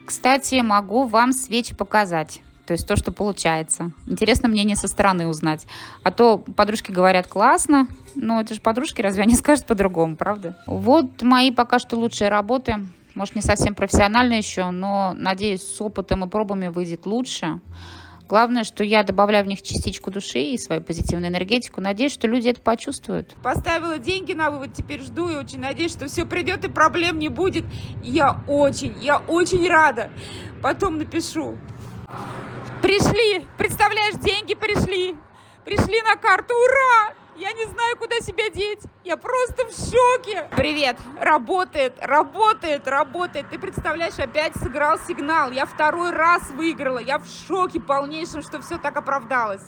Кстати, могу вам свечи показать. То есть то, что получается. Интересно мнение со стороны узнать. А то подружки говорят классно, но это же подружки, разве они скажут по-другому, правда? Вот мои пока что лучшие работы. Может, не совсем профессионально еще, но, надеюсь, с опытом и пробами выйдет лучше. Главное, что я добавляю в них частичку души и свою позитивную энергетику. Надеюсь, что люди это почувствуют. Поставила деньги на вывод, теперь жду и очень надеюсь, что все придет и проблем не будет. Я очень рада. Потом напишу. Пришли, представляешь, деньги пришли. Пришли на карту, ура! Я не знаю, куда себя деть. Я просто в шоке. Привет. Работает. Ты представляешь, опять сыграл сигнал. Я второй раз выиграла. Я в шоке полнейшем, что все так оправдалось.